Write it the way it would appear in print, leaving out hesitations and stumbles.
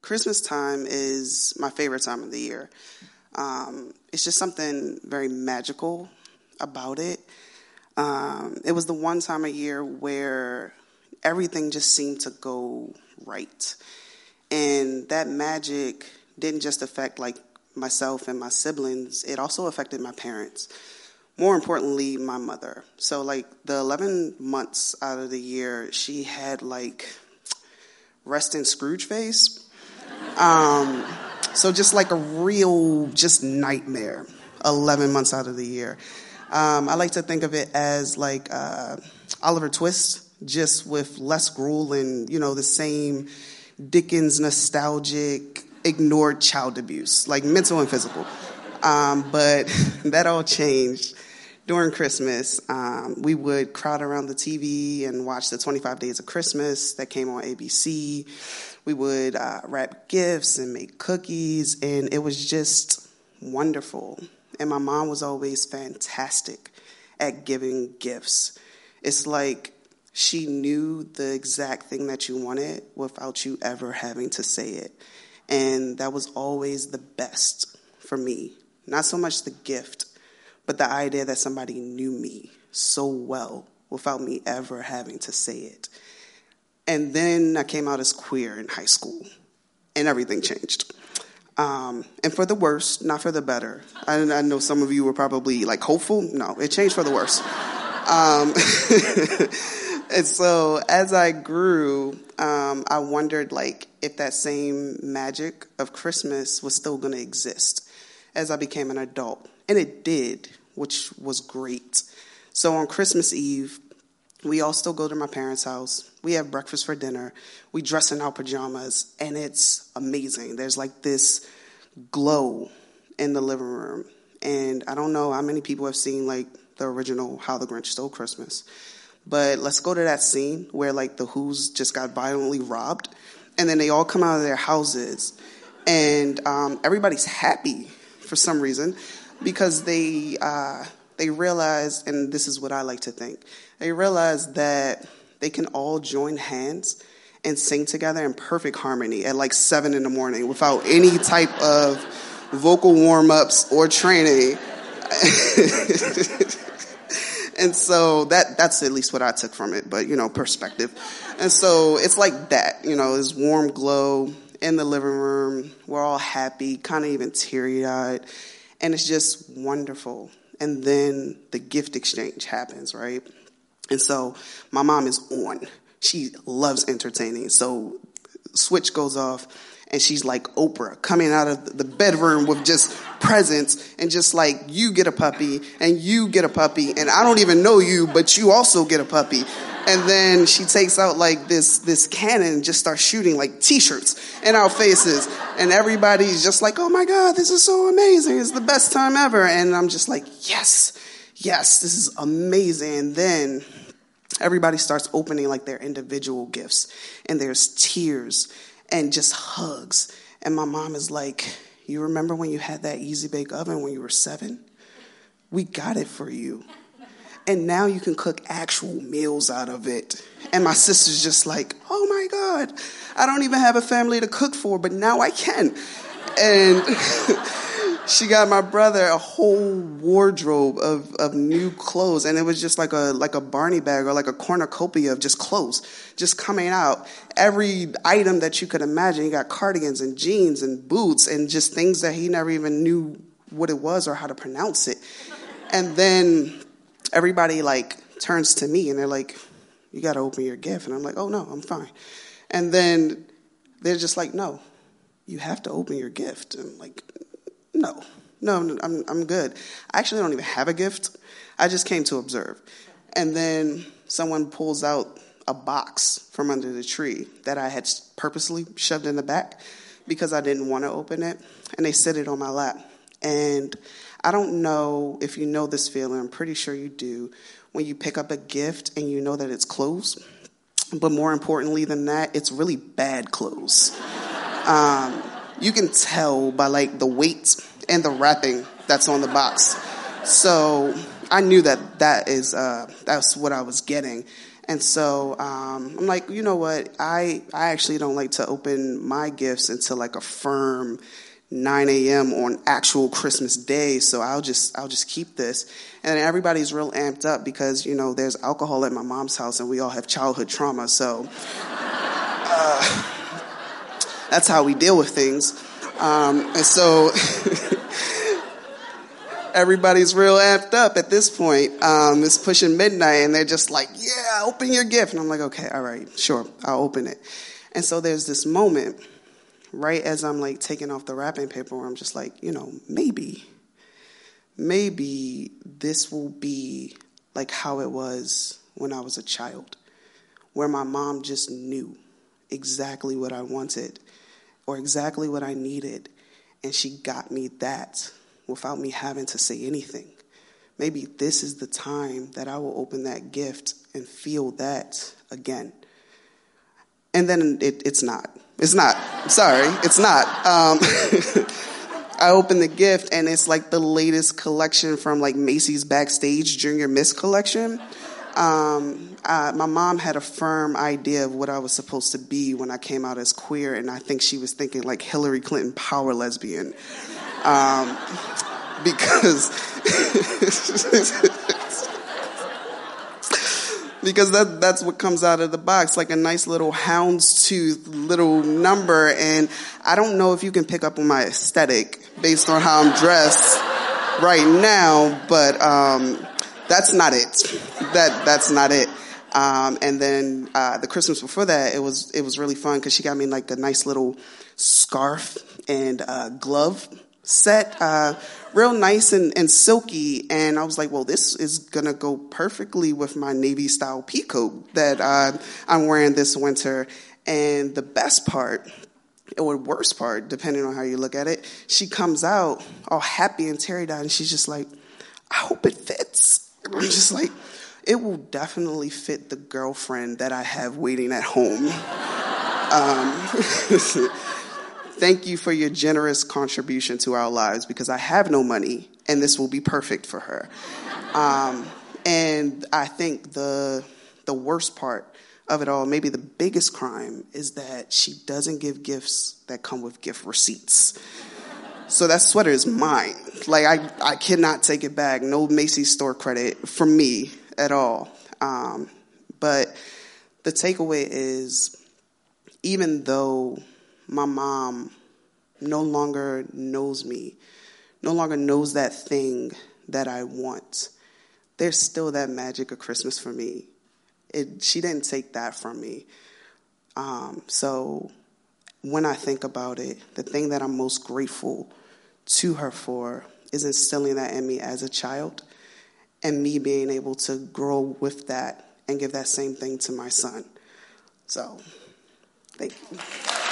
Christmas time is my favorite time of the year. It's just something very magical about it. It was the one time of year where everything just seemed to go right. And that magic didn't just affect like myself and my siblings, it also affected my parents. More importantly, my mother. So like the 11 months out of the year, she had like resting Scrooge face. So just like a real just nightmare 11 months out of the year. I like to think of it as like Oliver Twist, just with less gruel and, the same Dickens nostalgic, ignored child abuse, like mental and physical. But that all changed during Christmas. We would crowd around the TV and watch the 25 Days of Christmas that came on ABC. We would wrap gifts and make cookies, and it was just wonderful. And my mom was always fantastic at giving gifts. It's like she knew the exact thing that you wanted without you ever having to say it. And that was always the best for me. Not so much the gift, but the idea that somebody knew me so well without me ever having to say it. And then I came out as queer in high school, and everything changed. And for the worse, not for the better. I know some of you were probably like hopeful. No, it changed for the worse. And so as I grew, I wondered like if that same magic of Christmas was still going to exist as I became an adult. And it did, which was great. So on Christmas Eve, we all still go to my parents' house. We have breakfast for dinner. We dress in our pajamas, and it's amazing. There's like this glow in the living room. And I don't know how many people have seen like the original How the Grinch Stole Christmas. But let's go to that scene where like the Who's just got violently robbed. And then they all come out of their houses. And everybody's happy for some reason because they realize, and this is what I like to think, they realize that they can all join hands and sing together in perfect harmony at like 7 a.m. without any type of vocal warm-ups or training. And so that's at least what I took from it, but, perspective. And so it's like that, this warm glow in the living room. We're all happy, kind of even teary-eyed. And it's just wonderful. And then the gift exchange happens, right? And so my mom is on. She loves entertaining. So switch goes off, and she's like Oprah coming out of the bedroom with just presents and just like, you get a puppy and you get a puppy and I don't even know you, but you also get a puppy. And then she takes out like this cannon and just starts shooting like T-shirts in our faces. And everybody's just like, oh my God, this is so amazing. It's the best time ever. And I'm just like, yes, this is amazing. And then everybody starts opening like their individual gifts. And there's tears and just hugs. And my mom is like, you remember when you had that Easy Bake Oven when you were 7? We got it for you. And now you can cook actual meals out of it. And my sister's just like, oh my God, I don't even have a family to cook for, but now I can. And she got my brother a whole wardrobe of new clothes. And it was just like a Barney bag or like a cornucopia of just clothes just coming out. Every item that you could imagine. He got cardigans and jeans and boots and just things that he never even knew what it was or how to pronounce it. And then everybody like turns to me and they're like, you got to open your gift. And I'm like, oh no, I'm fine. And then they're just like, no, you have to open your gift. And I'm like, no, I'm good. I actually don't even have a gift. I just came to observe. And then someone pulls out a box from under the tree that I had purposely shoved in the back because I didn't want to open it. And they set it on my lap. And I don't know if you know this feeling. I'm pretty sure you do. When you pick up a gift and you know that it's clothes. But more importantly than that, it's really bad clothes. You can tell by like the weight and the wrapping that's on the box. So I knew that's what I was getting. And so I'm like, you know what? I actually don't like to open my gifts until like a firm 9 a.m. on actual Christmas Day, so I'll just keep this. And everybody's real amped up because, you know, there's alcohol at my mom's house and we all have childhood trauma, so that's how we deal with things. And so everybody's real amped up at this point. It's pushing midnight and they're just like, yeah, open your gift. And I'm like, okay, all right, sure, I'll open it. And so there's this moment right as I'm like taking off the wrapping paper where I'm just like, you know, maybe this will be like how it was when I was a child, where my mom just knew exactly what I wanted or exactly what I needed, and she got me that without me having to say anything. Maybe this is the time that I will open that gift and feel that again. And then it's not. It's not. Sorry, it's not. I opened the gift, and it's like the latest collection from like Macy's Backstage Junior Miss collection. My mom had a firm idea of what I was supposed to be when I came out as queer, and I think she was thinking like Hillary Clinton power lesbian. Because because that's what comes out of the box, like a nice little houndstooth little number. And I don't know if you can pick up on my aesthetic based on how I'm dressed right now, but that's not it. That's not it. And then the Christmas before that, it was really fun because she got me like a nice little scarf and glove set, real nice and silky. And I was like, well, this is going to go perfectly with my Navy style peacoat that I'm wearing this winter. And the best part, or worst part, depending on how you look at it, she comes out all happy and teary-eyed, and she's just like, I hope it fits. And I'm just like, it will definitely fit the girlfriend that I have waiting at home. Thank you for your generous contribution to our lives, because I have no money, and this will be perfect for her. And I think the worst part of it all, maybe the biggest crime, is that she doesn't give gifts that come with gift receipts. So that sweater is mine. Like, I cannot take it back. No Macy's store credit from me at all. But the takeaway is, even though my mom no longer knows me, no longer knows that thing that I want, there's still that magic of Christmas for me. She didn't take that from me. So when I think about it, the thing that I'm most grateful to her for is instilling that in me as a child, and me being able to grow with that and give that same thing to my son. So, thank you.